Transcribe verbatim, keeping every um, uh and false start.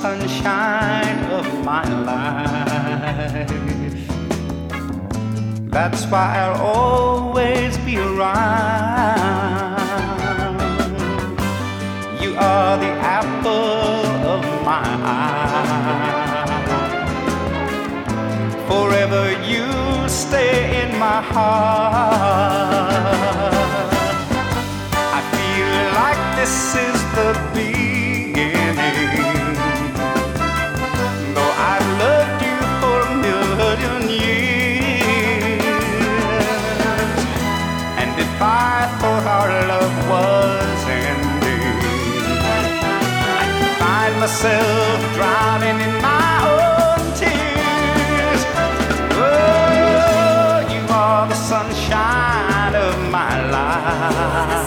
sunshine of my life. That's why I'll always be around. You are the apple of my eye. Forever you stay in my heart. I feel like this is the beginning, though I've loved you for a million years. And if I thought our love was ending, I'd find myself drowning in my own tears. Oh, you are the sunshine of my life.